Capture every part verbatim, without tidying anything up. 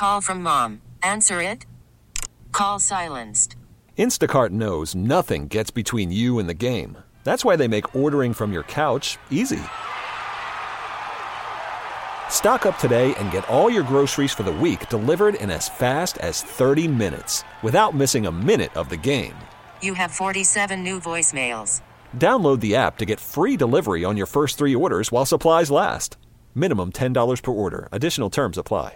Call from mom. Answer it. Call silenced. Instacart knows nothing gets between you and the game. That's why they make ordering from your couch easy. Stock up today and get all your groceries for the week delivered in as fast as thirty minutes without missing a minute of the game. You have forty-seven new voicemails. Download the app to get free delivery on your first three orders while supplies last. Minimum ten dollars per order. Additional terms apply.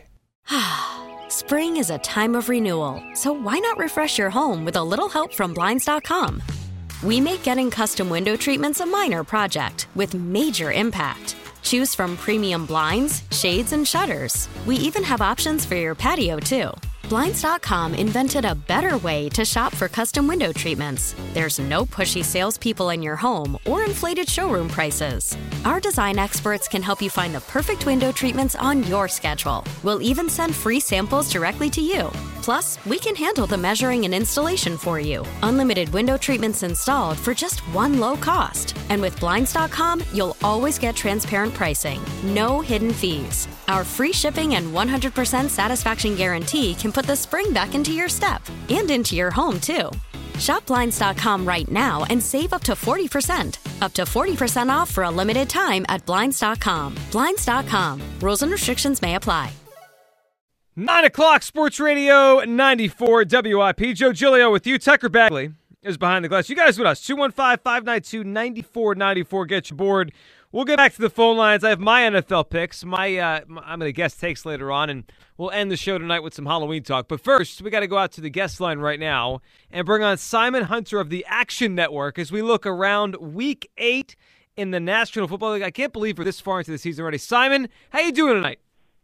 Spring is a time of renewal, so why not refresh your home with a little help from Blinds dot com? We make getting custom window treatments a minor project with major impact. Choose from premium blinds, shades, and shutters. We even have options for your patio, too. Blinds dot com invented a better way to shop for custom window treatments. There's no pushy salespeople in your home or inflated showroom prices. Our design experts can help you find the perfect window treatments on your schedule. We'll even send free samples directly to you. Plus, we can handle the measuring and installation for you. Unlimited window treatments installed for just one low cost. And with Blinds dot com, you'll always get transparent pricing. No hidden fees. Our free shipping and one hundred percent satisfaction guarantee can put the spring back into your step and into your home, too. Shop Blinds dot com right now and save up to forty percent. Up to forty percent off for a limited time at Blinds dot com. Blinds dot com. Rules and restrictions may apply. Nine o'clock, Sports Radio ninety-four W I P. Joe Giglio with you. Tucker Bagley is behind the glass. You guys with us. two one five, five nine two, nine four nine four. Get you board. We'll get back to the phone lines. I have my N F L picks. My, uh, my I'm going to guest takes later on, and we'll end the show tonight with some Halloween talk. But first, we got to go out to the guest line right now and bring on Simon Hunter of the Action Network as we look around Week Eight in the National Football League. I can't believe we're this far into the season already. Simon, how you doing tonight?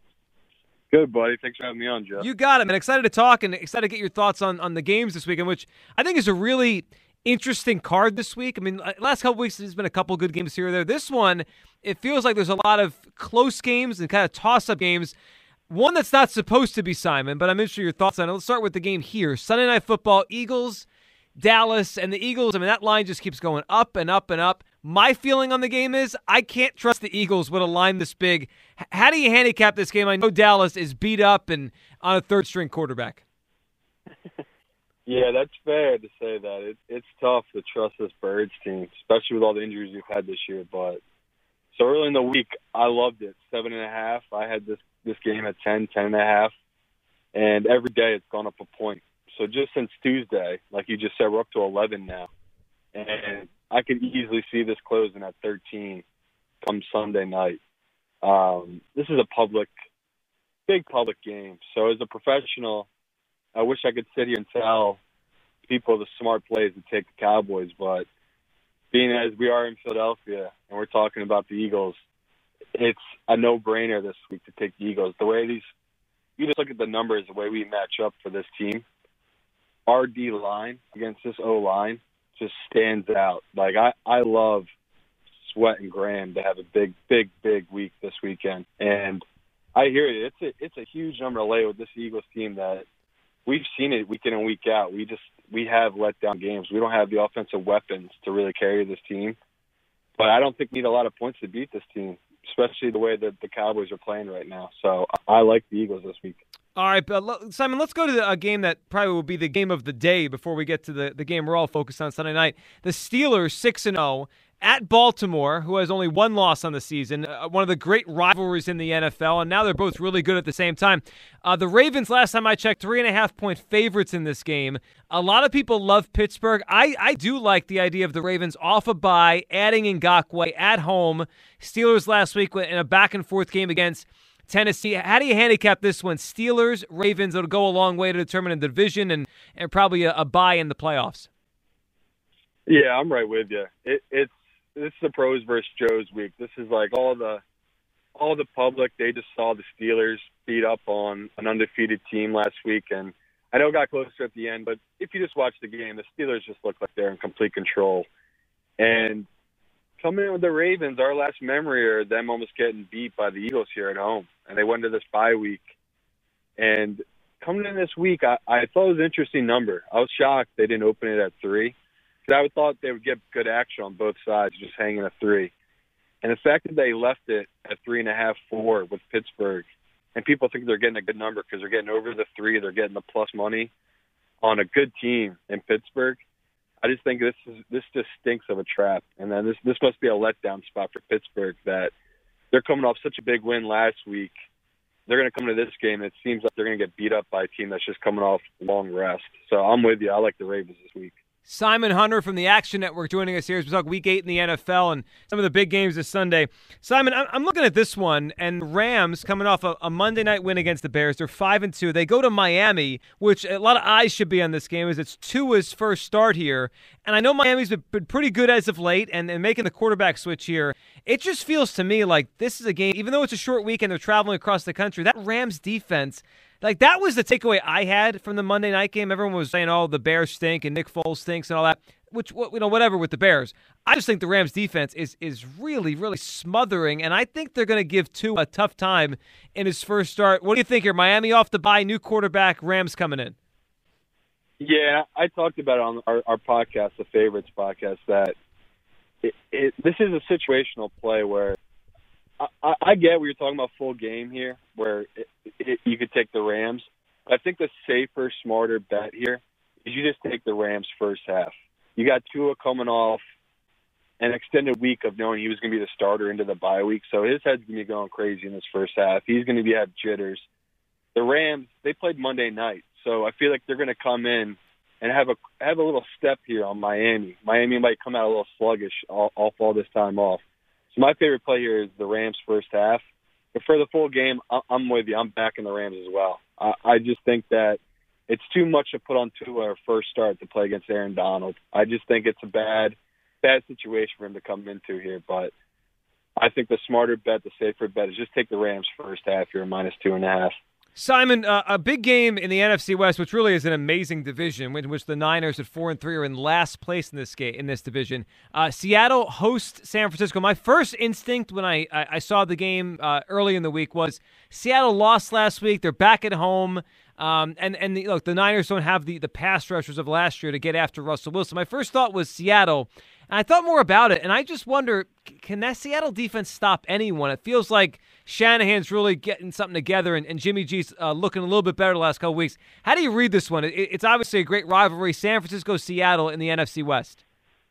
Good, buddy. Thanks for having me on, Jeff. You got it, man. Excited to talk and excited to get your thoughts on, on the games this weekend, which I think is a really interesting card this week. I mean, last couple weeks there's been a couple good games here or there. This one, it feels like there's a lot of close games and kind of toss-up games. One that's not supposed to be, Simon, but I'm interested in your thoughts on it. Let's start with the game here. Sunday Night Football, Eagles, Dallas, and the Eagles. I mean, that line just keeps going up and up and up. My feeling on the game is I can't trust the Eagles with a line this big. H- how do you handicap this game? I know Dallas is beat up and on a third-string quarterback. Yeah, that's fair to say that. It, it's tough to trust this Birds team, especially with all the injuries we've had this year. But so early in the week, I loved it. Seven and a half. I had this, this game at ten, ten and a half. And every day it's gone up a point. So just since Tuesday, like you just said, we're up to eleven now. And I could easily see this closing at thirteen come Sunday night. Um, this is a public, big public game. So as a professional, I wish I could sit here and tell people the smart plays to take the Cowboys, but being as we are in Philadelphia and we're talking about the Eagles, it's a no-brainer this week to take the Eagles. The way these, you just look at the numbers, the way we match up for this team, our D-line against this O-line just stands out. Like, I, I love Sweat and Graham to have a big, big, big week this weekend. And I hear you. It's a, it's a huge number to lay with this Eagles team that we've seen it week in and week out. We just we have let down games. We don't have the offensive weapons to really carry this team. But I don't think we need a lot of points to beat this team, especially the way that the Cowboys are playing right now. So I like the Eagles this week. All right, but Simon, let's go to the, a game that probably will be the game of the day before we get to the, the game we're all focused on Sunday night. The Steelers, six and oh, at Baltimore, who has only one loss on the season, uh, one of the great rivalries in the N F L, and now they're both really good at the same time. Uh, the Ravens, last time I checked, three and a half point favorites in this game. A lot of people love Pittsburgh. I, I do like the idea of the Ravens off a bye, adding Ngakoue at home. Steelers last week in a back-and-forth game against Tennessee. How do you handicap this one? Steelers, Ravens, it'll go a long way to determine the division and, and probably a, a bye in the playoffs. Yeah, I'm right with you. It, it's This is the pros versus Joes week. This is like all the all the public, they just saw the Steelers beat up on an undefeated team last week. And I know it got closer at the end, but if you just watch the game, the Steelers just look like they're in complete control. And coming in with the Ravens, our last memory are them almost getting beat by the Eagles here at home. And they went to this bye week. And coming in this week, I, I thought it was an interesting number. I was shocked they didn't open it at three. Because I thought they would get good action on both sides, just hanging a three. And the fact that they left it at three and a half, four with Pittsburgh, and people think they're getting a good number because they're getting over the three, they're getting the plus money on a good team in Pittsburgh. I just think this is this just stinks of a trap, and then this this must be a letdown spot for Pittsburgh that they're coming off such a big win last week. They're going to come into this game, and it seems like they're going to get beat up by a team that's just coming off long rest. So I'm with you. I like the Ravens this week. Simon Hunter from the Action Network joining us here as we talk Week eight in the N F L and some of the big games this Sunday. Simon, I'm looking at this one, and Rams coming off a, a Monday night win against the Bears. They're five and two. They go to Miami, which a lot of eyes should be on this game as it's Tua's first start here. And I know Miami's been, been pretty good as of late, and, and making the quarterback switch here. It just feels to me like this is a game, even though it's a short week and they're traveling across the country, that Rams defense, like that was the takeaway I had from the Monday night game. Everyone was saying, oh, the Bears stink and Nick Foles stinks and all that, which, you know, whatever with the Bears. I just think the Rams defense is is really, really smothering, and I think they're going to give Tua a tough time in his first start. What do you think here? Miami off the bye, new quarterback, Rams coming in. Yeah, I talked about it on our, our podcast, the Favorites podcast, that it, it, this is a situational play where I, I, I get where you're talking about full game here, where it, it, you could take the Rams. I think the safer, smarter bet here is you just take the Rams first half. You got Tua coming off an extended week of knowing he was going to be the starter into the bye week, so his head's going to be going crazy in this first half. He's going to be have jitters. The Rams, they played Monday night, so I feel like they're going to come in and have a have a little step here on Miami. Miami might come out a little sluggish off all, all this time off. So my favorite play here is the Rams first half. But for the full game, I'm with you. I'm backing the Rams as well. I, I just think that it's too much to put on Tua first start to play against Aaron Donald. I just think it's a bad, bad situation for him to come into here. But I think the smarter bet, the safer bet, is just take the Rams first half here, minus two and a half. Simon, uh, a big game in the N F C West, which really is an amazing division, in which the Niners at four and three are in last place in this game in this division. Uh, Seattle hosts San Francisco. My first instinct when I, I, I saw the game uh, early in the week was Seattle lost last week. They're back at home, um, and and the, look, the Niners don't have the the pass rushers of last year to get after Russell Wilson. My first thought was Seattle. And I thought more about it, and I just wonder, can that Seattle defense stop anyone? It feels like Shanahan's really getting something together, and, and Jimmy G's uh, looking a little bit better the last couple weeks. How do you read this one? It, it's obviously a great rivalry, San Francisco-Seattle in the N F C West.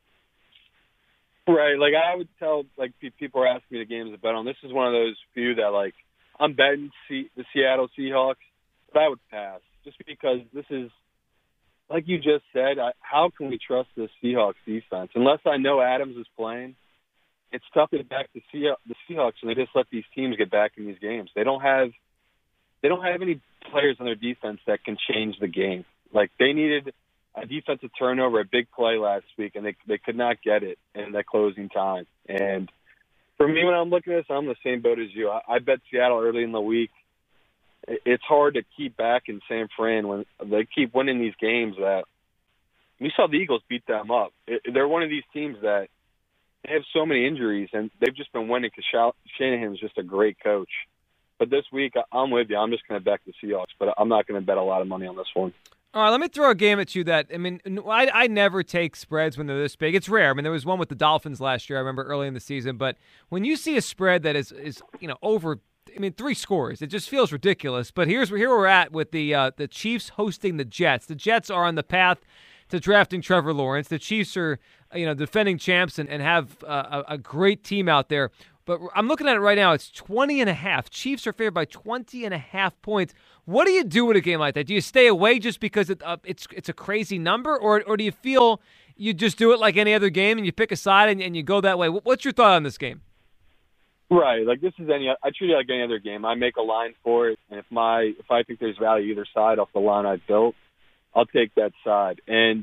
Right, like I would tell, like people are asking me the games to bet on. This is one of those few that, like, I'm betting C- the Seattle Seahawks, but I would pass just because this is, like you just said, I, how can we trust this Seahawks defense? Unless I know Adams is playing, it's tough to get back to Seah- the Seahawks, and they just let these teams get back in these games. They don't have they don't have any players on their defense that can change the game. Like, they needed a defensive turnover, a big play last week, and they they could not get it in that closing time. And for me, when I'm looking at this, I'm in the same boat as you. I, I bet Seattle early in the week. It's hard to keep back in San Fran when they keep winning these games. That we saw the Eagles beat them up. It, they're one of these teams that they have so many injuries, and they've just been winning because Shanahan's just a great coach. But this week, I'm with you. I'm just going to back the Seahawks, but I'm not going to bet a lot of money on this one. All right, let me throw a game at you that, I mean, I, I never take spreads when they're this big. It's rare. I mean, there was one with the Dolphins last year, I remember early in the season. But when you see a spread that is, is you know, over, I mean, three scores, it just feels ridiculous. But here's here we're at with the uh, the Chiefs hosting the Jets. The Jets are on the path to drafting Trevor Lawrence. The Chiefs are, you know, defending champs and, and have uh, a, a great team out there. But I'm looking at it right now. It's twenty and a half. Chiefs are favored by twenty and a half points. What do you do with a game like that? Do you stay away just because it, uh, it's it's a crazy number, or or do you feel you just do it like any other game and you pick a side and, and you go that way? What's your thought on this game? Right, like this is any. I treat it like any other game. I make a line for it, and if my if I think there's value either side off the line I built, I'll take that side. And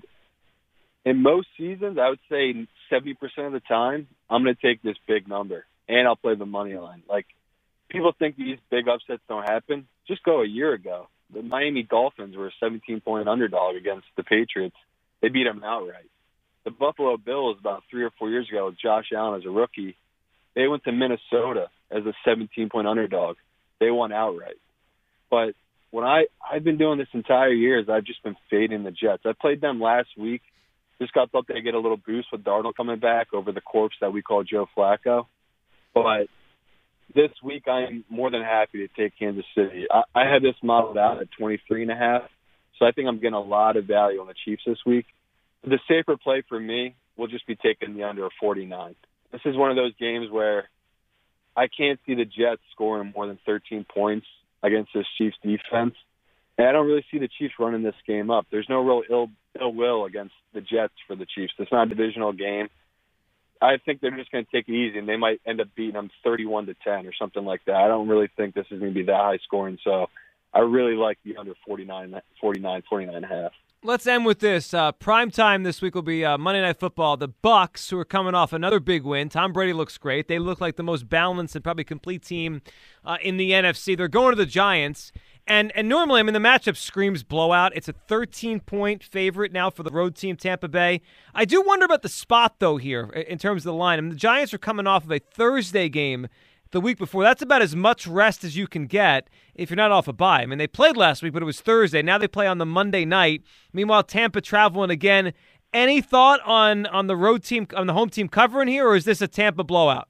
in most seasons, I would say seventy percent of the time, I'm going to take this big number, and I'll play the money line. Like, people think these big upsets don't happen. Just go a year ago. The Miami Dolphins were a seventeen-point underdog against the Patriots. They beat them outright. The Buffalo Bills about three or four years ago with Josh Allen as a rookie, they went to Minnesota as a seventeen-point underdog. They won outright. But when I, I've been doing this entire year is I've just been fading the Jets. I played them last week. Just got thought they'd get a little boost with Darnold coming back over the corpse that we call Joe Flacco. But this week I'm more than happy to take Kansas City. I, I had this modeled out at twenty-three and a half, so I think I'm getting a lot of value on the Chiefs this week. The safer play for me will just be taking the under of forty-nine. This is one of those games where I can't see the Jets scoring more than thirteen points against this Chiefs defense. And I don't really see the Chiefs running this game up. There's no real ill ill will against the Jets for the Chiefs. It's not a divisional game. I think they're just going to take it easy, and they might end up beating them thirty-one to ten or something like that. I don't really think this is going to be that high scoring, so I really like the under forty-nine, forty-nine, forty-nine and a half. Let's end with this. Uh, prime time this week will be uh, Monday Night Football. The Bucs, who are coming off another big win. Tom Brady looks great. They look like the most balanced and probably complete team uh, in the N F C. They're going to the Giants. And and normally, I mean, the matchup screams blowout. It's a thirteen-point favorite now for the road team, Tampa Bay. I do wonder about the spot, though, here in terms of the line. I mean, the Giants are coming off of a Thursday game the week before. That's about as much rest as you can get if you're not off a bye. I mean, they played last week, but it was Thursday. Now they play on the Monday night. Meanwhile, Tampa traveling again. Any thought on, on the road team, on the home team covering here, or is this a Tampa blowout?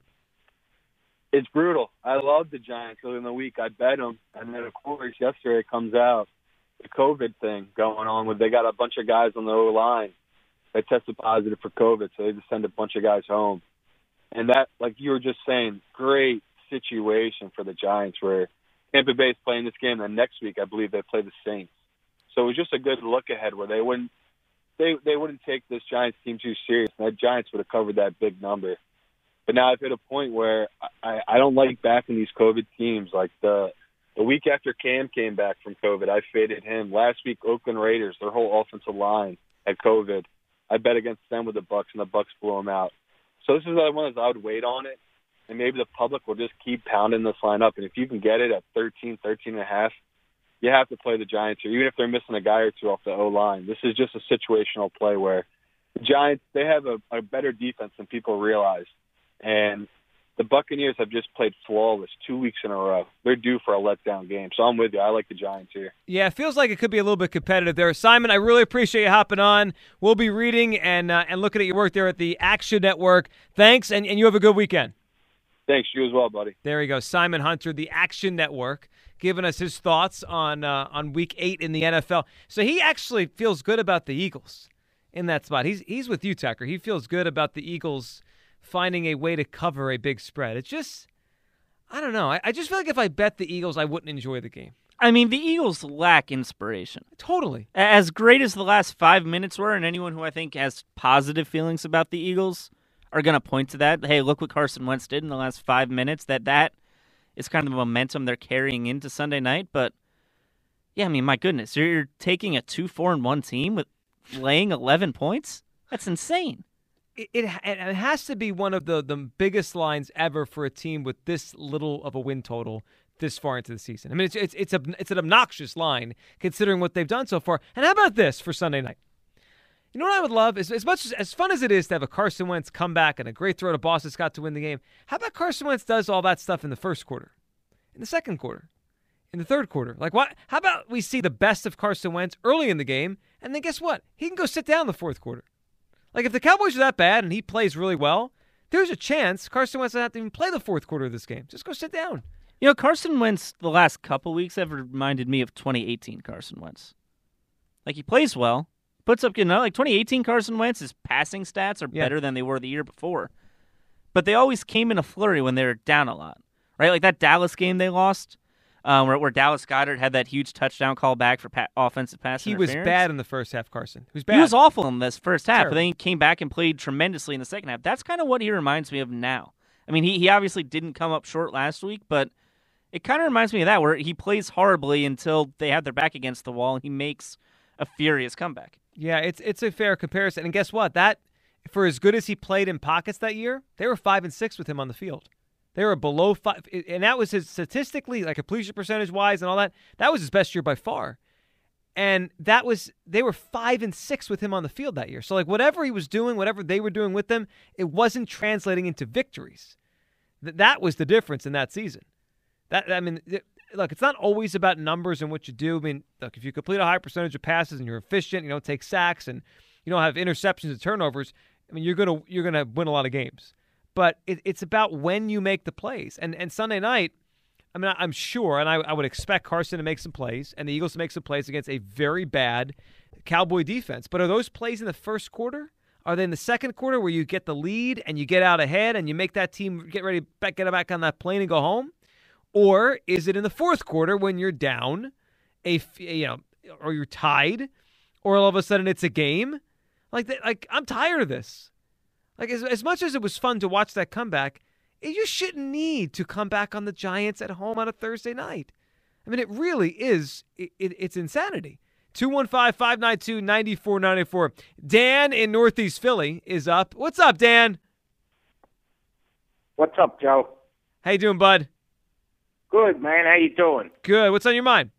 It's brutal. I love the Giants early in the week. I bet them. And then, of course, yesterday it comes out, the COVID thing going on. With They got a bunch of guys on the O-line that tested positive for COVID, so they just send a bunch of guys home. And that, like you were just saying, great situation for the Giants where Tampa Bay is playing this game, and next week I believe they play the Saints. So it was just a good look ahead where they wouldn't they, they wouldn't take this Giants team too serious. And that Giants would have covered that big number. But now I've hit a point where I, I don't like backing these COVID teams. Like the the week after Cam came back from COVID, I faded him. Last week, Oakland Raiders, their whole offensive line had COVID. I bet against them with the Bucs, and the Bucs blew them out. So this is another one that I would wait on it, and maybe the public will just keep pounding this line up. And if you can get it at thirteen, thirteen and a half, you have to play the Giants here, even if they're missing a guy or two off the O-line. This is just a situational play where the Giants, they have a, a better defense than people realize. And the Buccaneers have just played flawless two weeks in a row. They're due for a letdown game. So I'm with you. I like the Giants here. Yeah, it feels like it could be a little bit competitive there. Simon, I really appreciate you hopping on. We'll be reading and uh, and looking at your work there at the Action Network. Thanks, and, and you have a good weekend. Thanks. You as well, buddy. There you go. Simon Hunter, the Action Network, giving us his thoughts on uh, on Week eight in the N F L. So he actually feels good about the Eagles in that spot. He's, he's with you, Tucker. He feels good about the Eagles finding a way to cover a big spread. It's just, I don't know. I, I just feel like if I bet the Eagles, I wouldn't enjoy the game. I mean, the Eagles lack inspiration. Totally. As great as the last five minutes were, and anyone who I think has positive feelings about the Eagles are going to point to that. Hey, look what Carson Wentz did in the last five minutes. That that is kind of the momentum they're carrying into Sunday night. But, yeah, I mean, my goodness. You're, you're taking a two four and one team with laying eleven points? That's insane. It, it it has to be one of the, the biggest lines ever for a team with this little of a win total this far into the season. I mean, it's it's it's a it's an obnoxious line considering what they've done so far. And how about this for Sunday night? You know what I would love is as much as, as fun as it is to have a Carson Wentz comeback and a great throw to Boston Scott to win the game. How about Carson Wentz does all that stuff in the first quarter, in the second quarter, in the third quarter? Like what? How about we see the best of Carson Wentz early in the game, and then guess what? He can go sit down in the fourth quarter. Like, if the Cowboys are that bad and he plays really well, there's a chance Carson Wentz doesn't have to even play the fourth quarter of this game. Just go sit down. You know, Carson Wentz, the last couple weeks, have reminded me of twenty eighteen Carson Wentz. Like, he plays well, puts up, you know, like twenty eighteen Carson Wentz, his passing stats are yeah. better than they were the year before. But they always came in a flurry when they were down a lot, right? Like that Dallas game they lost, Um, where, where Dallas Goedert had that huge touchdown call back for pa- offensive pass he interference. He was bad in the first half, Carson. He was bad. He was awful in this first half, Terrible. but then he came back and played tremendously in the second half. That's kind of what he reminds me of now. I mean, he, he obviously didn't come up short last week, but it kind of reminds me of that, where he plays horribly until they have their back against the wall, and he makes a furious comeback. Yeah, it's it's a fair comparison. And guess what? That, for as good as he played in pockets that year, they were five and six with him on the field. They were below five, and that was his statistically, like completion percentage wise and all that. That was his best year by far, and that was they were five and six with him on the field that year. So like whatever he was doing, whatever they were doing with them, it wasn't translating into victories. Th- that was the difference in that season. That I mean, it, look, it's not always about numbers and what you do. I mean, look, if you complete a high percentage of passes and you're efficient, you don't take sacks and you don't have interceptions and turnovers, I mean, you're gonna you're gonna win a lot of games. but it, it's about when you make the plays. And and Sunday night, I mean, I'm sure, and I, I would expect Carson to make some plays and the Eagles to make some plays against a very bad Cowboy defense. But are those plays in the first quarter? Are they in the second quarter where you get the lead and you get out ahead and you make that team get ready to get back on that plane and go home? Or is it in the fourth quarter when you're down, a you know, or you're tied, or all of a sudden it's a game? Like that, like I'm tired of this. Like as as much as it was fun to watch that comeback, you shouldn't need to come back on the Giants at home on a Thursday night. I mean, it really is. It, it, it's insanity. two one five, five nine two, nine four nine four. Dan in Northeast Philly is up. What's up, Dan? What's up, Joe? How you doing, bud? Good, man. How you doing? Good. What's on your mind?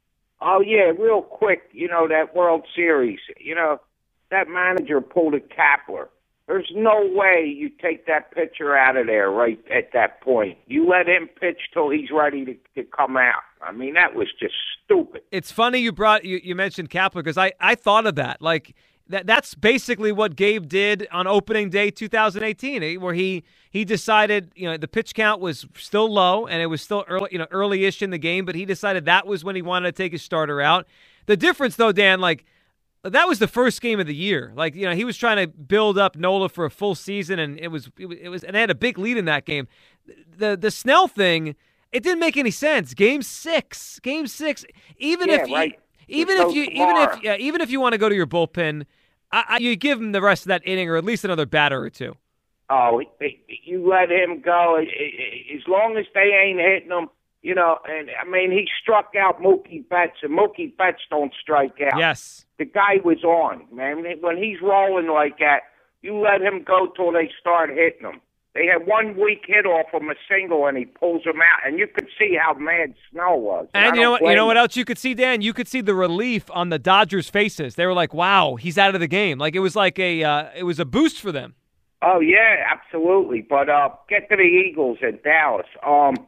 Oh, yeah, real quick. You know, that World Series, you know, that manager pulled a Kapler. There's no way you take that pitcher out of there right at that point. You let him pitch till he's ready to, to come out. I mean, that was just stupid. It's funny you brought you, you mentioned Kapler because I, I thought of that. Like that that's basically what Gabe did on opening day two thousand eighteen, where he he decided, you know, the pitch count was still low and it was still early, you know, early-ish in the game, but he decided that was when he wanted to take his starter out. The difference though, Dan, like that was the first game of the year. Like, you know, he was trying to build up Nola for a full season, and it was it was, it was and they had a big lead in that game. The the Snell thing, it didn't make any sense. Game six, game six. Even yeah, if you, right. even if you, even if yeah, even if you want to go to your bullpen, I, I, you give him the rest of that inning or at least another batter or two. Oh, you let him go as long as they ain't hitting him. You know, and I mean, he struck out Mookie Betts, and Mookie Betts don't strike out. Yes. The guy was on, man. When he's rolling like that, you let him go till they start hitting him. They had one weak hit off him, a single, and he pulls him out, and you could see how mad Snell was. And, and you know what? You know what else you could see, Dan? You could see the relief on the Dodgers' faces. They were like, "Wow, he's out of the game." Like it was like a, uh, it was a boost for them. Oh yeah, absolutely. But uh, get to the Eagles at Dallas. Um.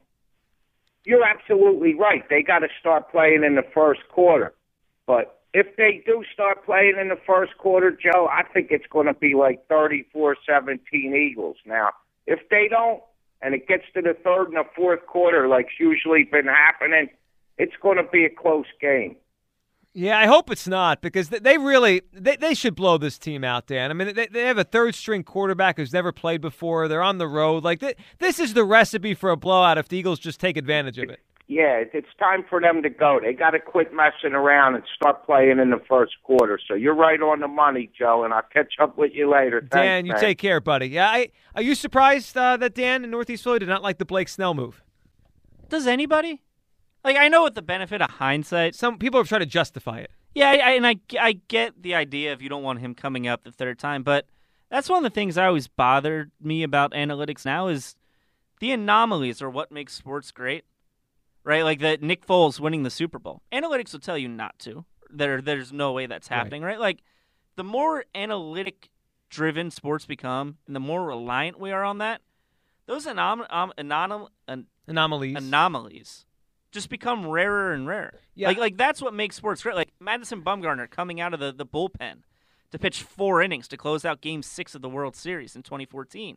You're absolutely right. They got to start playing in the first quarter. But if they do start playing in the first quarter, Joe, I think it's going to be like thirty-four seventeen Eagles. Now, if they don't, and it gets to the third and the fourth quarter like's usually been happening, it's going to be a close game. Yeah, I hope it's not, because they really they, they should blow this team out, Dan. I mean, they, they have a third-string quarterback who's never played before. They're on the road. Like th- This is the recipe for a blowout if the Eagles just take advantage of it. Yeah, it's time for them to go. They got to quit messing around and start playing in the first quarter. So you're right on the money, Joe, and I'll catch up with you later. Thanks, Dan, you man. take care, buddy. Yeah, I, Are you surprised uh, that Dan in Northeast Philly did not like the Blake Snell move? Does anybody? Like, I know with the benefit of hindsight. Some people have tried to justify it. Yeah, I, I, and I, I get the idea if you don't want him coming up the third time, but that's one of the things that always bothered me about analytics now is the anomalies are what makes sports great, right? Like that Nick Foles winning the Super Bowl. Analytics will tell you not to. There, There's no way that's happening, right? right? Like the more analytic-driven sports become and the more reliant we are on that, those anom- um, anom- an- anomalies anomalies just become rarer and rarer. Yeah. Like, like that's what makes sports great. Like Madison Bumgarner coming out of the, the bullpen to pitch four innings to close out Game Six of the World Series in twenty fourteen.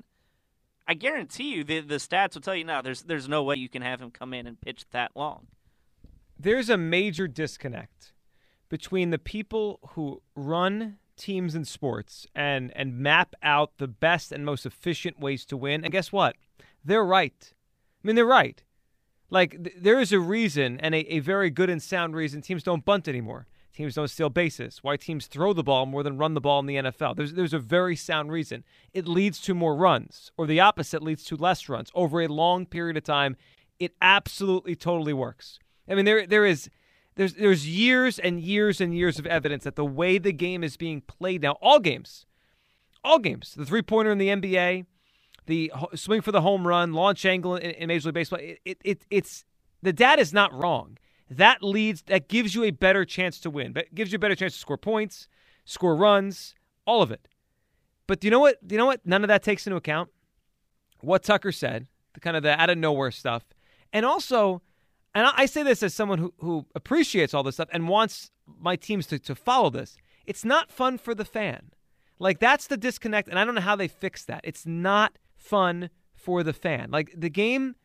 I guarantee you the the stats will tell you now. There's there's no way you can have him come in and pitch that long. There's a major disconnect between the people who run teams in sports and and map out the best and most efficient ways to win. And guess what? They're right. I mean, they're right. Like, th- there is a reason, and a, a very good and sound reason, teams don't bunt anymore. Teams don't steal bases. Why teams throw the ball more than run the ball in the N F L. There's there's a very sound reason. It leads to more runs, or the opposite leads to less runs. Over a long period of time, it absolutely, totally works. I mean, there there is there's there's years and years and years of evidence that the way the game is being played now, all games, all games, the three-pointer in the N B A, the swing for the home run, launch angle in, in Major League Baseball, it, it, it, it's the data is not wrong. That leads, that gives you a better chance to win. But gives you a better chance to score points, score runs, all of it. But do you know what? Do you know what? None of that takes into account what Tucker said, the kind of the out of nowhere stuff, and also, and I say this as someone who who appreciates all this stuff and wants my teams to to follow this. It's not fun for the fan. Like, that's the disconnect, and I don't know how they fix that. It's not fun for the fan. Like the game,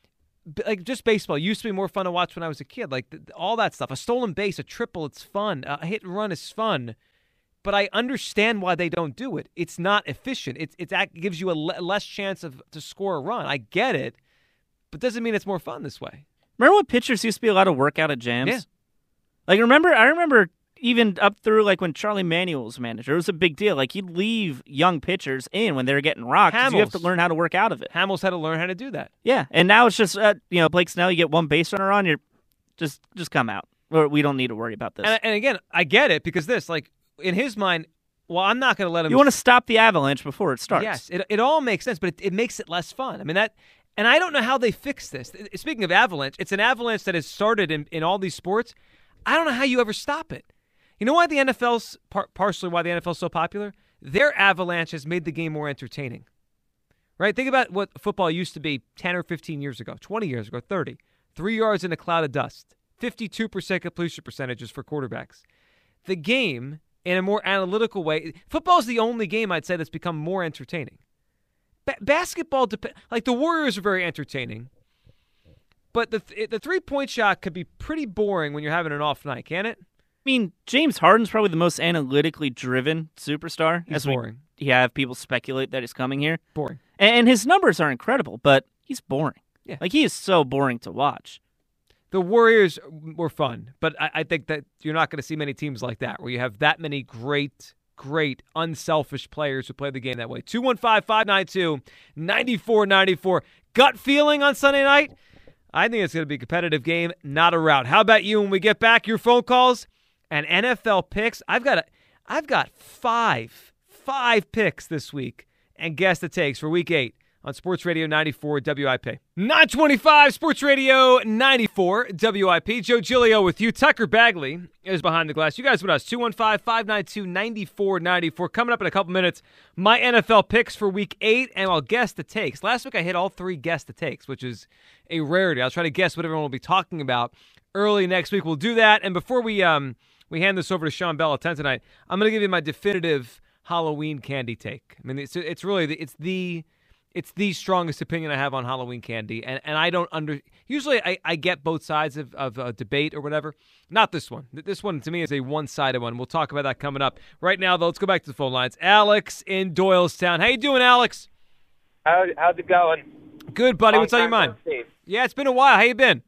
like just baseball used to be more fun to watch when I was a kid. Like the, all that stuff, a stolen base, a triple, it's fun. A hit and run is fun. But I understand why they don't do it. It's not efficient. It's it's it gives you a le- less chance of to score a run. I get it, but doesn't mean it's more fun this way. Remember when pitchers used to be allowed to work out at jams? Yeah. Like remember, I remember even up through like when Charlie Manuel was manager, it was a big deal. Like he'd leave young pitchers in when they were getting rocked. 'Cause you have to learn how to work out of it. Hamels had to learn how to do that. Yeah, and now it's just uh, you know Blake Snell. You get one base runner on, you're just just come out. Or we don't need to worry about this. And, and again, I get it because this like. In his mind, well, I'm not going to let him. You want to stop the avalanche before it starts. Yes, it it all makes sense, but it, it makes it less fun. I mean that, and I don't know how they fix this. Speaking of avalanche, it's an avalanche that has started in, in all these sports. I don't know how you ever stop it. You know why the N F L's par- partially why the N F L is so popular? Their avalanche has made the game more entertaining. Right? Think about what football used to be ten or fifteen years ago, twenty years ago, thirty. Three yards in a cloud of dust, fifty-two percent completion percentages for quarterbacks. The game. In a more analytical way. Football is the only game I'd say that's become more entertaining. Ba- basketball, dep- like the Warriors are very entertaining, but the th- the three-point shot could be pretty boring when you're having an off night, can't it? I mean, James Harden's probably the most analytically driven superstar. He's as boring. We have people speculate that he's coming here. Boring. And, and his numbers are incredible, but he's boring. Yeah. Like, he is so boring to watch. The Warriors were fun, but I, I think that you're not going to see many teams like that, where you have that many great, great, unselfish players who play the game that way. two one five, five nine two, nine four nine four. Gut feeling on Sunday night? I think it's going to be a competitive game, not a rout. How about you when we get back? Your phone calls and N F L picks. I've got a, I've got five, five picks this week and guess the takes for week eight. On Sports Radio ninety-four W I P. nine twenty-five Sports Radio ninety-four W I P. Joe Giglio with you. Tucker Bagley is behind the glass. You guys with us. two one five, five nine two, nine four nine four. Coming up in a couple minutes, my N F L picks for week eight, and I'll guess the takes. Last week I hit all three guess the takes, which is a rarity. I'll try to guess what everyone will be talking about early next week. We'll do that. And before we um we hand this over to Sean Bell at ten tonight, I'm going to give you my definitive Halloween candy take. I mean, it's, it's really, the, it's the... It's the strongest opinion I have on Halloween candy, and, and I don't under. Usually, I, I get both sides of, of a debate or whatever. Not this one. This one to me is a one-sided one. We'll talk about that coming up. Right now, though, let's go back to the phone lines. Alex in Doylestown. How you doing, Alex? How, how's it going? Good, buddy. Long What's on your mind? no see. Yeah, it's been a while. How you been?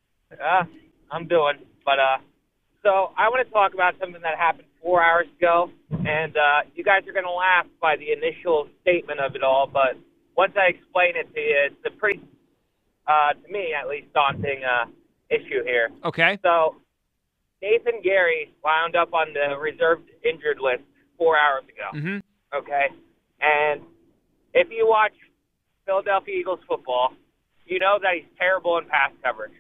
Uh, I'm doing, but uh, so I want to talk about something that happened four hours ago, and uh, you guys are going to laugh by the initial statement of it all, but. Once I explain it to you, it's a pretty, uh, to me at least, daunting uh, issue here. Okay. So, Nathan Gary wound up on the reserved injured list four hours ago. Mm-hmm. Okay? And if you watch Philadelphia Eagles football, you know that he's terrible in pass coverage.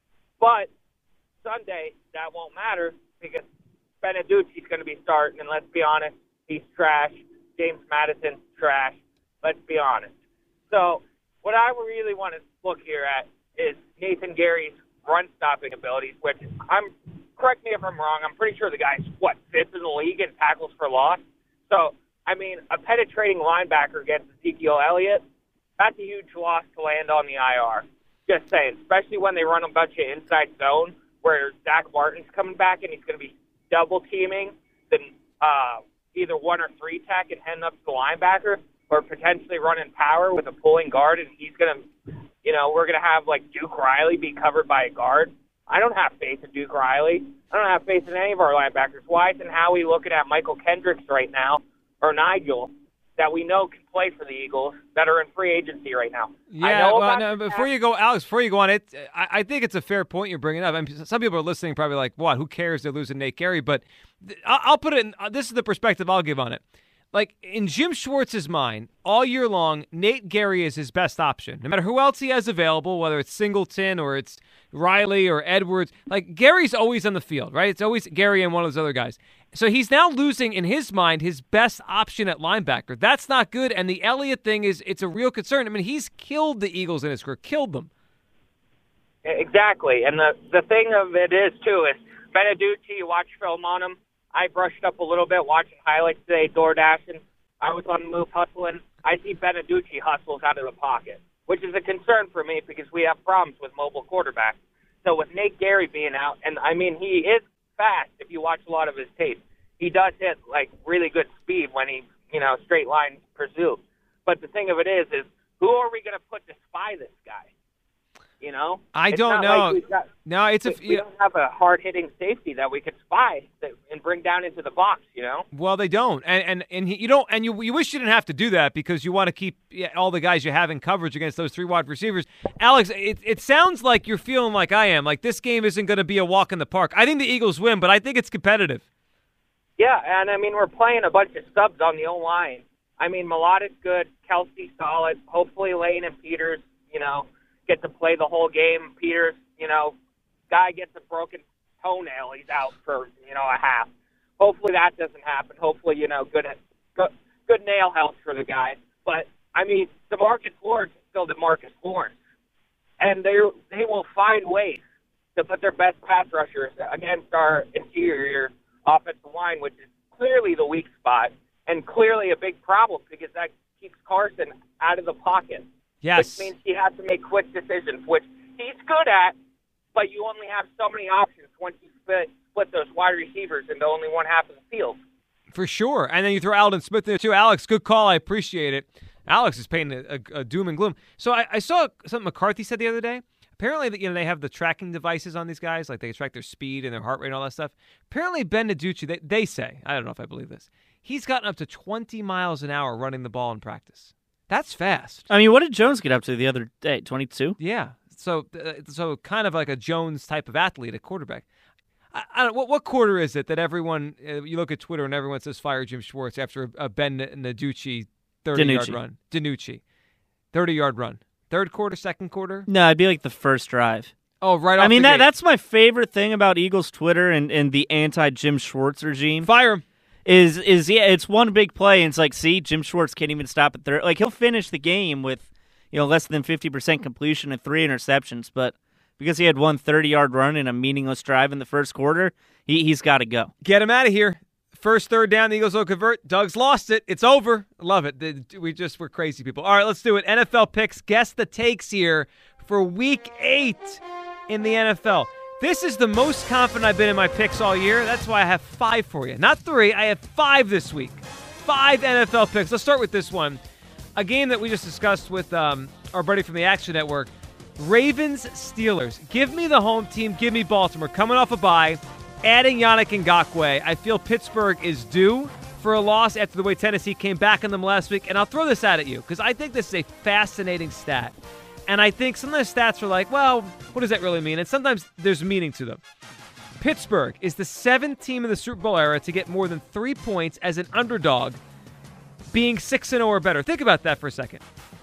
But Sunday, that won't matter because Beneducci's going to be starting, and let's be honest, he's trash. James Madison's trash. Let's be honest. So what I really want to look here at is Nathan Gary's run-stopping abilities, which I'm, correct me if I'm wrong, I'm pretty sure the guy's, what, fifth in the league in tackles for loss? So, I mean, a penetrating linebacker against Ezekiel Elliott, that's a huge loss to land on the I R. Just saying, especially when they run a bunch of inside zone where Zach Martin's coming back and he's going to be double-teaming the uh, either one or three tech and heading up to the linebacker, or potentially running power with a pulling guard, and he's going to, you know, we're going to have, like, Duke Riley be covered by a guard. I don't have faith in Duke Riley. I don't have faith in any of our linebackers. Why isn't Howie looking at Michael Kendricks right now, or Nigel, that we know can play for the Eagles, that are in free agency right now? Yeah, I know well, about no, before you go, Alex, before you go on, it, I, I think it's a fair point you're bringing up. I mean, some people are listening probably like, what, who cares they're losing Nate Gary? But th- I'll, I'll put it in, uh, this is the perspective I'll give on it. Like, in Jim Schwartz's mind, all year long, Nate Gary is his best option. No matter who else he has available, whether it's Singleton or it's Riley or Edwards, like, Gary's always on the field, right? It's always Gary and one of those other guys. So he's now losing, in his mind, his best option at linebacker. That's not good, and the Elliott thing is, it's a real concern. I mean, he's killed the Eagles in his career, killed them. Exactly, and the, the thing of it is, too, is Beneducci, you watch film on him. I brushed up a little bit watching highlights today, door dashing. I was on the move hustling. I see Beneducci hustles out of the pocket, which is a concern for me because we have problems with mobile quarterbacks. So with Nate Gary being out, and I mean, he is fast if you watch a lot of his tape. He does hit, like, really good speed when he, you know, straight line pursuit. But the thing of it is, is who are we going to put to spy this guy? You know? I It's don't not know. like we've got, no, it's a. we, we don't have a hard-hitting safety that we could spy that, and bring down into the box, you know? Well, they don't, and and and he, you don't, and you you wish you didn't have to do that because you want to keep yeah, all the guys you have in coverage against those three wide receivers. Alex, it it sounds like you're feeling like I am, like this game isn't going to be a walk in the park. I think the Eagles win, but I think it's competitive. Yeah, and I mean, we're playing a bunch of subs on the O-line. I mean, Mulata's good, Kelsey solid. Hopefully Lane and Peters, you know, get to play the whole game. Peters, you know, guy gets a broken toenail, he's out for, you know, a half. Hopefully that doesn't happen. Hopefully, you know, good good, good nail health for the guy. But, I mean, DeMarcus Lawrence is still DeMarcus Lawrence. And they they will find ways to put their best pass rushers against our interior offensive line, which is clearly the weak spot and clearly a big problem because that keeps Carson out of the pocket. Yes. Which means he has to make quick decisions, which he's good at, but you only have so many options once you split, split those wide receivers into only one half of the field. For sure. And then you throw Aldon Smith in there, too. Alex, good call. I appreciate it. Alex is painting a, a, a doom and gloom. So I, I saw something McCarthy said the other day. Apparently, you know, they have the tracking devices on these guys, like they track their speed and their heart rate and all that stuff. Apparently, Ben Beneducci, they, they say, I don't know if I believe this, he's gotten up to twenty miles an hour running the ball in practice. That's fast. I mean, what did Jones get up to the other day? twenty-two? Yeah. So, uh, so kind of like a Jones type of athlete, a quarterback. I, I don't. What, what quarter is it that everyone? Uh, you look at Twitter and everyone says fire Jim Schwartz after a, a Ben Beneducci thirty-yard run. Danucci, thirty-yard run. Third quarter, second quarter? No, it'd be like the first drive. Oh, right off I mean, the that gate. that's my favorite thing about Eagles Twitter and, and the anti-Jim Schwartz regime. Fire him. Is, is yeah, it's one big play, and it's like, see, Jim Schwartz can't even stop at third. Like, he'll finish the game with, you know, less than fifty percent completion and three interceptions, but because he had one thirty-yard run in a meaningless drive in the first quarter, he, he's got to go. Get him out of here. First third down, the Eagles will convert. Doug's lost it. It's over. Love it. We just, we're crazy people. All right, let's do it. N F L picks. Guess the takes here for week eight in the N F L. This is the most confident I've been in my picks all year. That's why I have five for you. Not three. I have five this week. Five N F L picks. Let's start with this one. A game that we just discussed with um, our buddy from the Action Network. Ravens-Steelers. Give me the home team. Give me Baltimore. Coming off a bye. Adding Yannick Ngakoue, I feel Pittsburgh is due for a loss after the way Tennessee came back on them last week. And I'll throw this out at you because I think this is a fascinating stat. And I think some of the stats are like, well, what does that really mean? And sometimes there's meaning to them. Pittsburgh is the seventh team in the Super Bowl era to get more than three points as an underdog, being six and oh or better. Think about that for a second.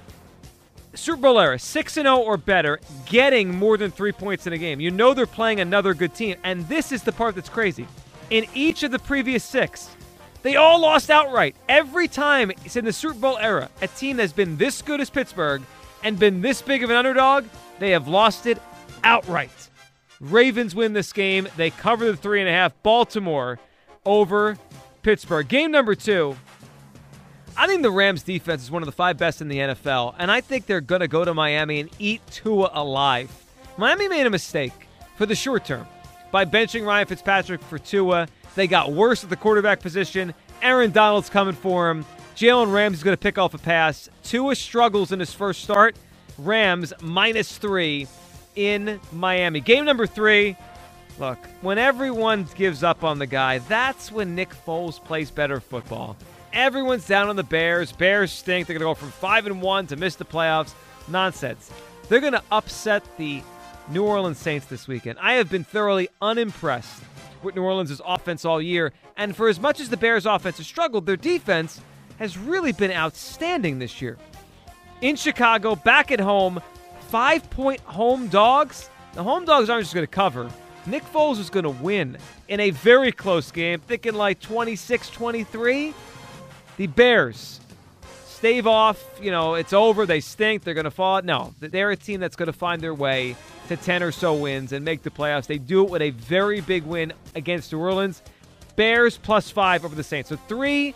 Super Bowl era, six and oh or better, getting more than three points in a game. You know they're playing another good team. And this is the part that's crazy. In each of the previous six, they all lost outright. Every time it's in the Super Bowl era, a team that's been this good as Pittsburgh and been this big of an underdog, they have lost it outright. Ravens win this game. They cover the three and a half. Baltimore over Pittsburgh. Game number two. I think the Rams defense is one of the five best in the N F L, and I think they're going to go to Miami and eat Tua alive. Miami made a mistake for the short term by benching Ryan Fitzpatrick for Tua. They got worse at the quarterback position. Aaron Donald's coming for him. Jalen Ramsey's going to pick off a pass. Tua struggles in his first start. Rams minus three in Miami. Game number three. Look, when everyone gives up on the guy, that's when Nick Foles plays better football. Everyone's down on the Bears. Bears stink. They're going to go from five and one to miss the playoffs. Nonsense. They're going to upset the New Orleans Saints this weekend. I have been thoroughly unimpressed with New Orleans' offense all year. And for as much as the Bears' offense has struggled, their defense has really been outstanding this year. In Chicago, back at home, five-point home dogs. The home dogs aren't just going to cover. Nick Foles is going to win in a very close game, thinking like twenty-six twenty-three. The Bears stave off, you know, it's over, they stink, they're going to fall. No, they're a team that's going to find their way to ten or so wins and make the playoffs. They do it with a very big win against New Orleans. Bears plus five over the Saints. So three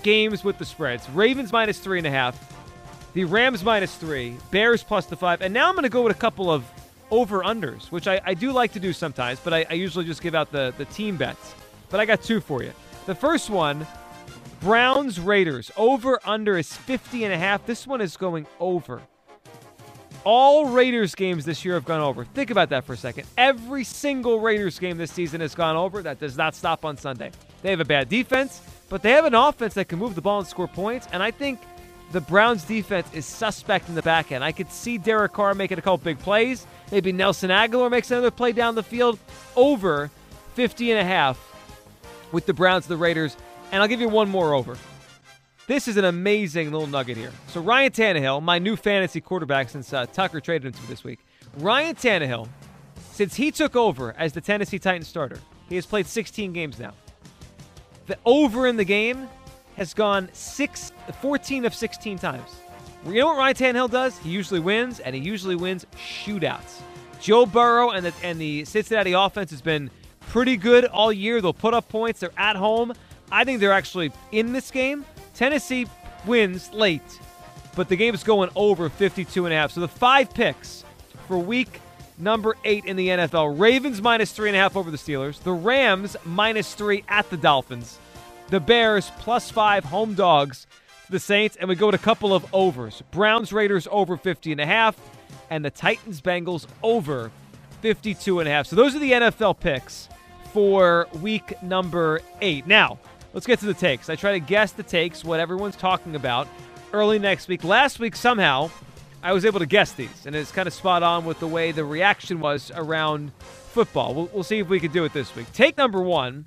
games with the spreads. Ravens minus three and a half. The Rams minus three. Bears plus the five. And now I'm going to go with a couple of over-unders, which I, I do like to do sometimes, but I, I usually just give out the, the team bets. But I got two for you. The first one, Browns Raiders. Over-under is fifty and a half. This one is going over. All Raiders games this year have gone over. Think about that for a second. Every single Raiders game this season has gone over. That does not stop on Sunday. They have a bad defense, but they have an offense that can move the ball and score points, and I think the Browns defense is suspect in the back end. I could see Derek Carr making a couple big plays. Maybe Nelson Aguilar makes another play down the field. Over fifty and a half with the Browns and the Raiders. And I'll give you one more over. This is an amazing little nugget here. So Ryan Tannehill, my new fantasy quarterback since uh, Tucker traded him to me this week. Ryan Tannehill, since he took over as the Tennessee Titans starter, he has played sixteen games now. The over in the game has gone six, fourteen of sixteen times. You know what Ryan Tannehill does? He usually wins, and he usually wins shootouts. Joe Burrow and the, and the Cincinnati offense has been pretty good all year. They'll put up points. They're at home. I think they're actually in this game. Tennessee wins late, but the game is going over fifty-two and a half. So the five picks for week number eight in the N F L. Ravens minus three and a half over the Steelers. The Rams minus three at the Dolphins. The Bears plus five home dogs to the Saints. And we go with a couple of overs. Browns Raiders over fifty and a half. And the Titans Bengals over fifty-two and a half. So those are the N F L picks for week number eight. Now, let's get to the takes. I try to guess the takes, what everyone's talking about early next week. Last week, somehow, I was able to guess these, and it's kind of spot on with the way the reaction was around football. We'll, we'll see if we can do it this week. Take number one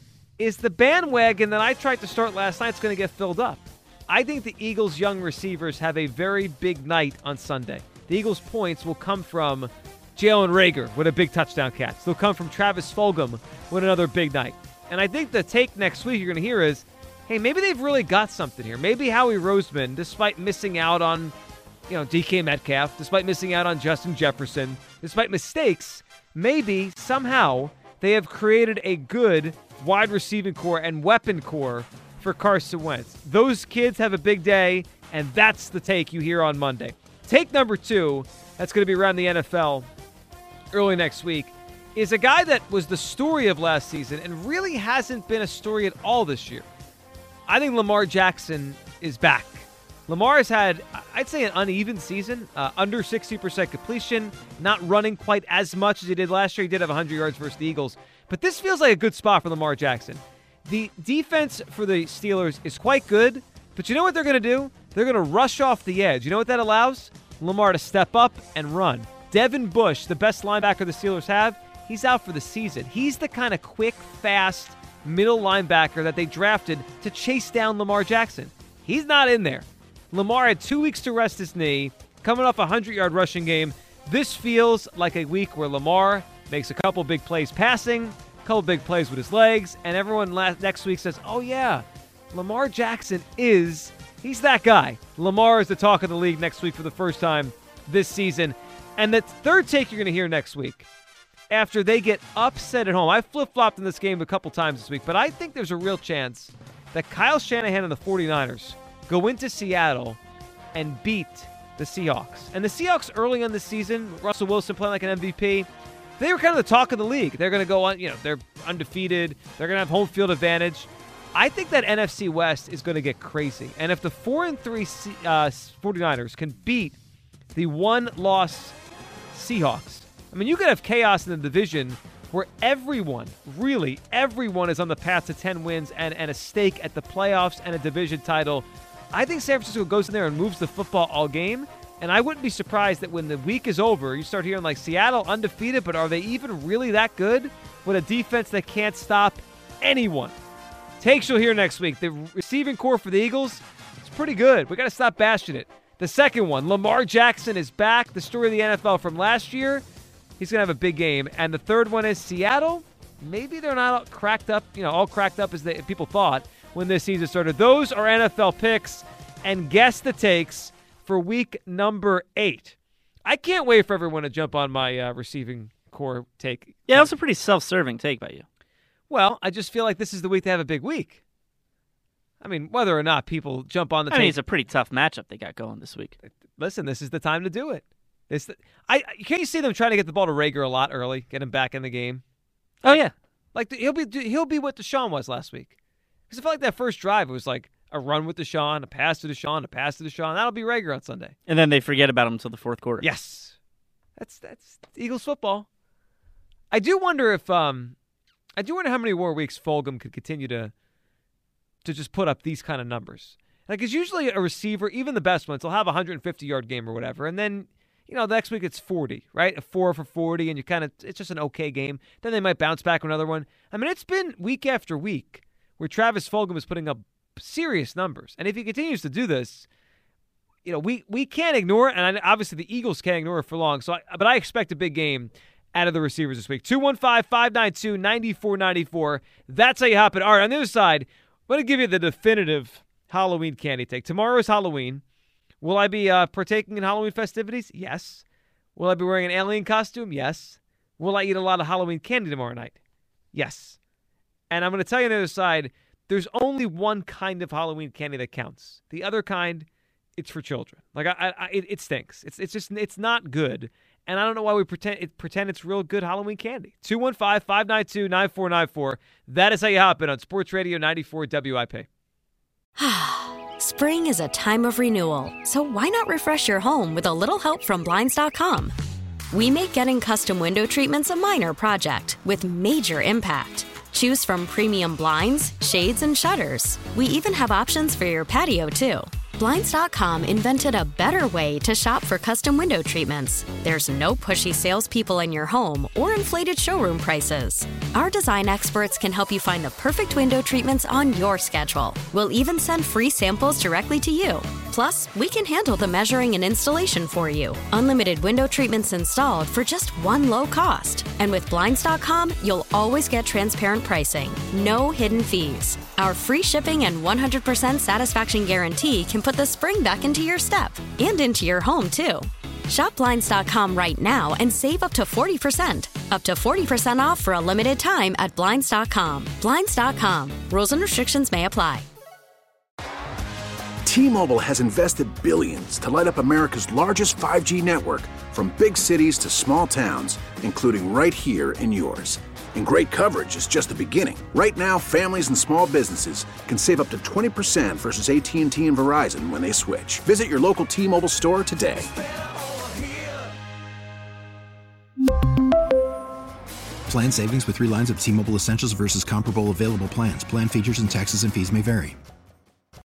is the bandwagon that I tried to start last night is going to get filled up. I think the Eagles' young receivers have a very big night on Sunday. The Eagles' points will come from Jalen Reagor with a big touchdown catch. They'll come from Travis Fulgham with another big night. And I think the take next week you're going to hear is, hey, maybe they've really got something here. Maybe Howie Roseman, despite missing out on, you know, D K Metcalf, despite missing out on Justin Jefferson, despite mistakes, maybe somehow they have created a good wide receiving core and weapon core for Carson Wentz. Those kids have a big day, and that's the take you hear on Monday. Take number two, that's going to be around the N F L early next week, is a guy that was the story of last season and really hasn't been a story at all this year. I think Lamar Jackson is back. Lamar has had, I'd say, an uneven season, uh, under sixty percent completion, not running quite as much as he did last year. He did have one hundred yards versus the Eagles. But this feels like a good spot for Lamar Jackson. The defense for the Steelers is quite good, but you know what they're going to do? They're going to rush off the edge. You know what that allows? Lamar to step up and run. Devin Bush, the best linebacker the Steelers have, he's out for the season. He's the kind of quick, fast, middle linebacker that they drafted to chase down Lamar Jackson. He's not in there. Lamar had two weeks to rest his knee, coming off a hundred-yard rushing game. This feels like a week where Lamar makes a couple big plays passing, a couple big plays with his legs, and everyone last, next week says, oh, yeah, Lamar Jackson is, he's that guy. Lamar is the talk of the league next week for the first time this season. And the third take you're going to hear next week, after they get upset at home. I flip-flopped in this game a couple times this week, but I think there's a real chance that Kyle Shanahan and the 49ers go into Seattle and beat the Seahawks. And the Seahawks early in the season, Russell Wilson playing like an M V P, they were kind of the talk of the league. They're going to go on, you know, they're undefeated. They're going to have home field advantage. I think that N F C West is going to get crazy. And if the four and three uh, 49ers can beat the one-loss Seahawks, I mean, you could have chaos in the division where everyone, really everyone, is on the path to ten wins and, and a stake at the playoffs and a division title. I think San Francisco goes in there and moves the football all game, and I wouldn't be surprised that when the week is over, you start hearing like Seattle undefeated, but are they even really that good with a defense that can't stop anyone? Takes you'll hear next week. The receiving core for the Eagles, it's pretty good. We got to stop bashing it. The second one, Lamar Jackson is back. The story of the N F L from last year. He's going to have a big game. And the third one is Seattle. Maybe they're not all cracked up, you know, all cracked up as they, people thought when this season started. Those are N F L picks, and guess the takes for week number eight. I can't wait for everyone to jump on my uh, receiving core take. Yeah, that was a pretty self-serving take by you. Well, I just feel like this is the week to have a big week. I mean, whether or not people jump on the I mean, tape. it's a pretty tough matchup they got going this week. Listen, this is the time to do it. This, I can't you see them trying to get the ball to Rager a lot early, get him back in the game. Oh yeah, like he'll be he'll be what Deshaun was last week. Because I felt like that first drive it was like a run with Deshaun, a pass to Deshaun, a pass to Deshaun. That'll be Rager on Sunday. And then they forget about him until the fourth quarter. Yes, that's that's Eagles football. I do wonder if um, I do wonder how many more weeks Fulgham could continue to to just put up these kind of numbers. Like it's usually a receiver, even the best ones, will have a one hundred fifty yard game or whatever, and then. You know, the next week it's forty, right? A four for forty, and you kind of, it's just an okay game. Then they might bounce back with another one. I mean, it's been week after week where Travis Fulgham is putting up serious numbers. And if he continues to do this, you know, we, we can't ignore it. And obviously the Eagles can't ignore it for long. So, I, But I expect a big game out of the receivers this week. two one five, five nine two, nine four nine four. That's how you hop it. All right, on the other side, I'm going to give you the definitive Halloween candy take. Tomorrow is Halloween. Will I be uh, partaking in Halloween festivities? Yes. Will I be wearing an alien costume? Yes. Will I eat a lot of Halloween candy tomorrow night? Yes. And I'm going to tell you on the other side, there's only one kind of Halloween candy that counts. The other kind, it's for children. Like I, I it, it stinks. It's it's just it's not good. And I don't know why we pretend it, pretend it's real good Halloween candy. two one five, five nine two, nine four nine four. That is how you hop in on Sports Radio ninety-four W I P. Spring is a time of renewal, so why not refresh your home with a little help from Blinds dot com? We make getting custom window treatments a minor project with major impact. Choose from premium blinds, shades, and shutters. We even have options for your patio, too. Blinds dot com invented a better way to shop for custom window treatments. There's no pushy salespeople in your home or inflated showroom prices. Our design experts can help you find the perfect window treatments on your schedule. We'll even send free samples directly to you. Plus, we can handle the measuring and installation for you. Unlimited window treatments installed for just one low cost. And with Blinds dot com, you'll always get transparent pricing. No hidden fees. Our free shipping and one hundred percent satisfaction guarantee can put the spring back into your step and into your home, too. Shop Blinds dot com right now and save up to forty percent. Up to forty percent off for a limited time at Blinds dot com. Blinds dot com. Rules and restrictions may apply. T-Mobile has invested billions to light up America's largest five G network, from big cities to small towns, including right here in yours. And great coverage is just the beginning. Right now, families and small businesses can save up to twenty percent versus A T and T and Verizon when they switch. Visit your local T-Mobile store today. Plan savings with three lines of T-Mobile Essentials versus comparable available plans. Plan features and taxes and fees may vary.